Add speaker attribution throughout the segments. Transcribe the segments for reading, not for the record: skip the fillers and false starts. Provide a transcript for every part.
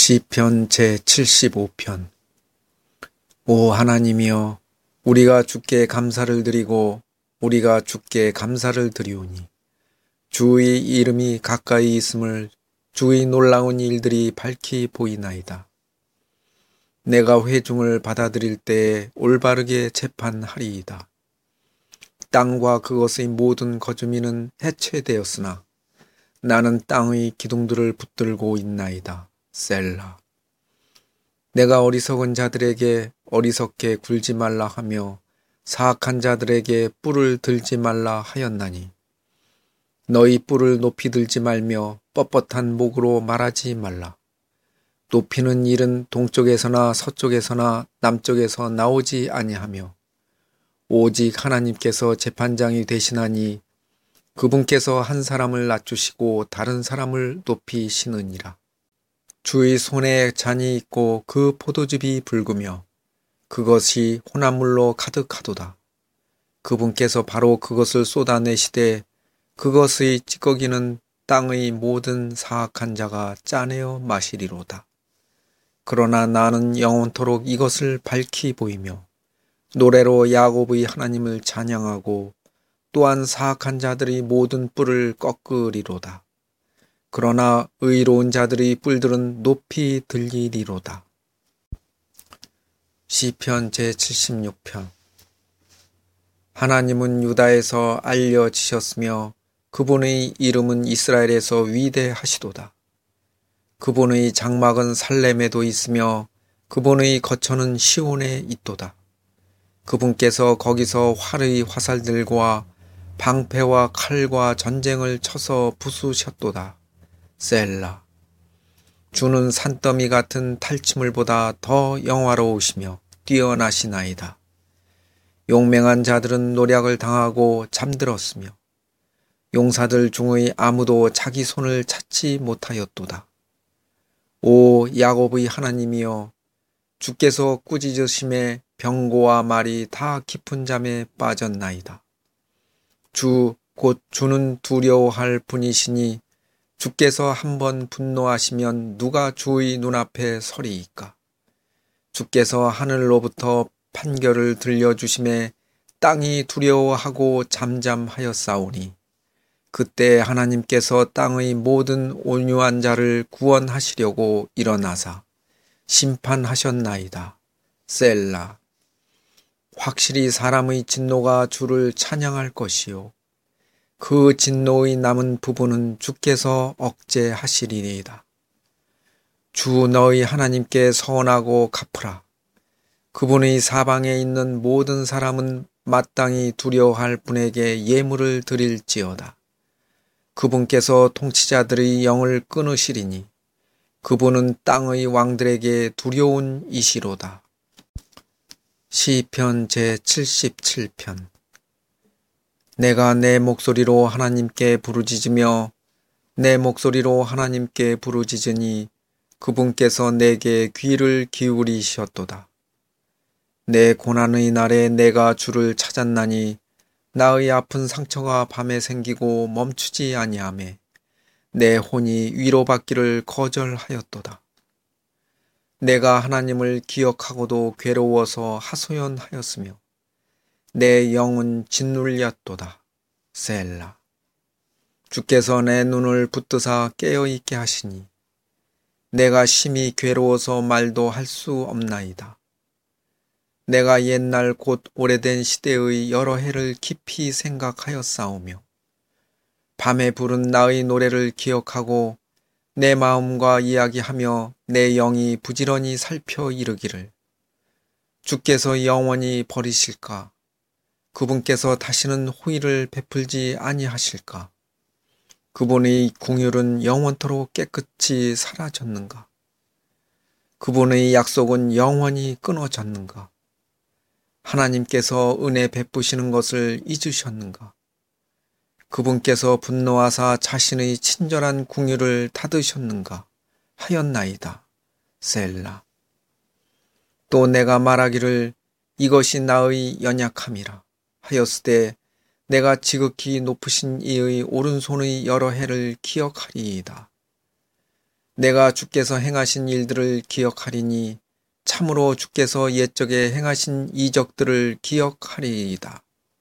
Speaker 1: 시편 제75편. 오 하나님이여, 우리가 주께 감사를 드리고 우리가 주께 감사를 드리오니 주의 이름이 가까이 있음을 주의 놀라운 일들이 밝히 보이나이다. 내가 회중을 받아들일 때에 올바르게 재판하리이다. 땅과 그것의 모든 거주민은 해체되었으나 나는 땅의 기둥들을 붙들고 있나이다. 셀라. 내가 어리석은 자들에게 어리석게 굴지 말라 하며 사악한 자들에게 뿔을 들지 말라 하였나니 너희 뿔을 높이 들지 말며 뻣뻣한 목으로 말하지 말라. 높이는 일은 동쪽에서나 서쪽에서나 남쪽에서 나오지 아니하며 오직 하나님께서 재판장이 되시나니 그분께서 한 사람을 낮추시고 다른 사람을 높이시느니라. 주의 손에 잔이 있고 그 포도즙이 붉으며 그것이 혼합물로 가득하도다. 그분께서 바로 그것을 쏟아내시되 그것의 찌꺼기는 땅의 모든 사악한 자가 짜내어 마시리로다. 그러나 나는 영원토록 이것을 밝히 보이며 노래로 야곱의 하나님을 찬양하고 또한 사악한 자들의 모든 뿔을 꺾으리로다. 그러나 의로운 자들의 뿔들은 높이 들리리로다. 시편 제76편. 하나님은 유다에서 알려지셨으며 그분의 이름은 이스라엘에서 위대하시도다. 그분의 장막은 살렘에도 있으며 그분의 거처는 시온에 있도다. 그분께서 거기서 활의 화살들과 방패와 칼과 전쟁을 쳐서 부수셨도다. 셀라. 주는 산더미 같은 탈취물보다 더 영화로우시며 뛰어나시나이다. 용맹한 자들은 노략을 당하고 잠들었으며 용사들 중의 아무도 자기 손을 찾지 못하였도다. 오 야곱의 하나님이여, 주께서 꾸짖으심에 병고와 말이 다 깊은 잠에 빠졌나이다. 주 곧 주는 두려워할 분이시니 주께서 한번 분노하시면 누가 주의 눈앞에 서리이까. 주께서 하늘로부터 판결을 들려주심에 땅이 두려워하고 잠잠하였사오니 그때 하나님께서 땅의 모든 온유한 자를 구원하시려고 일어나사 심판하셨나이다. 셀라. 확실히 사람의 진노가 주를 찬양할 것이요 그 진노의 남은 부분은 주께서 억제하시리이다. 주 너희 하나님께 서원하고 갚으라. 그분의 사방에 있는 모든 사람은 마땅히 두려워할 분에게 예물을 드릴지어다. 그분께서 통치자들의 영을 끊으시리니 그분은 땅의 왕들에게 두려운 이시로다. 시편 제77편. 내가 내 목소리로 하나님께 부르짖으며 내 목소리로 하나님께 부르짖으니 그분께서 내게 귀를 기울이셨도다. 내 고난의 날에 내가 주를 찾았나니 나의 아픈 상처가 밤에 생기고 멈추지 아니하매 내 혼이 위로받기를 거절하였도다. 내가 하나님을 기억하고도 괴로워서 하소연하였으며 내 영은 짓눌렸도다. 셀라. 주께서 내 눈을 붙드사 깨어있게 하시니 내가 심히 괴로워서 말도 할 수 없나이다. 내가 옛날 곧 오래된 시대의 여러 해를 깊이 생각하였사오며 밤에 부른 나의 노래를 기억하고 내 마음과 이야기하며 내 영이 부지런히 살펴 이르기를 주께서 영원히 버리실까? 그분께서 다시는 호의를 베풀지 아니하실까? 그분의 궁휼은 영원토록 깨끗이 사라졌는가? 그분의 약속은 영원히 끊어졌는가? 하나님께서 은혜 베푸시는 것을 잊으셨는가? 그분께서 분노하사 자신의 친절한 궁휼을 닫으셨는가? 하였나이다. 셀라. 또 내가 말하기를 이것이 나의 연약함이라 하였으되 내가 지극히 높으신 이의 오른손의 여러 해를 기억하리이다. 내가 주께서 행하신 일들을 기억하리니 참으로 주께서 옛적에 행하신 이적들을 기억하리이다.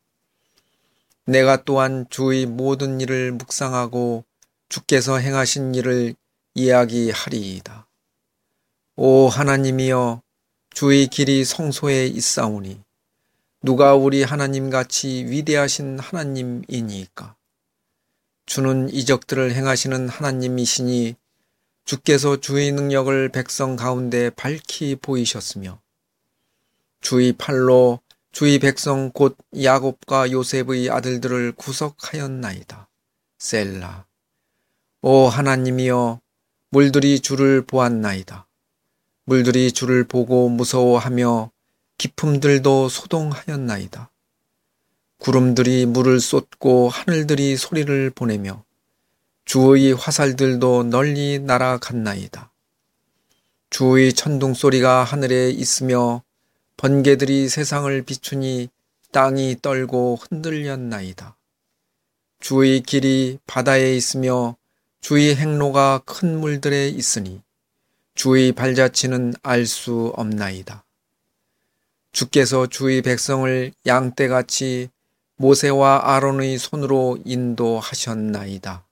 Speaker 1: 내가 또한 주의 모든 일을 묵상하고 주께서 행하신 일을 이야기하리이다. 오 하나님이여, 주의 길이 성소에 있사오니 누가 우리 하나님같이 위대하신 하나님이니까. 주는 이적들을 행하시는 하나님이시니 주께서 주의 능력을 백성 가운데 밝히 보이셨으며 주의 팔로 주의 백성 곧 야곱과 요셉의 아들들을 구속하였나이다. 셀라. 오 하나님이여, 물들이 주를 보았나이다. 물들이 주를 보고 무서워하며 기품들도 소동하였나이다. 구름들이 물을 쏟고 하늘들이 소리를 보내며 주의 화살들도 널리 날아갔나이다. 주의 천둥 소리가 하늘에 있으며 번개들이 세상을 비추니 땅이 떨고 흔들렸나이다. 주의 길이 바다에 있으며 주의 행로가 큰 물들에 있으니 주의 발자취는 알 수 없나이다. 주께서 주의 백성을 양떼같이 모세와 아론의 손으로 인도하셨나이다.